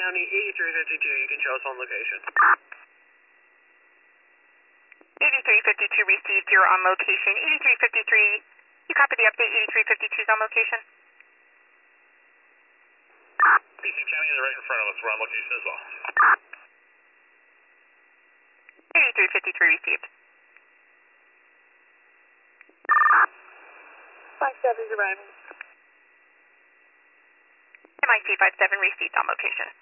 County 8352, you can show us on location. 8352 received, you're on location. 8353, you copy the update, 8352 is on location. PC County is right in front of us, we're on location as well. 8353 received. 57 is arriving. MIC 57 received on location.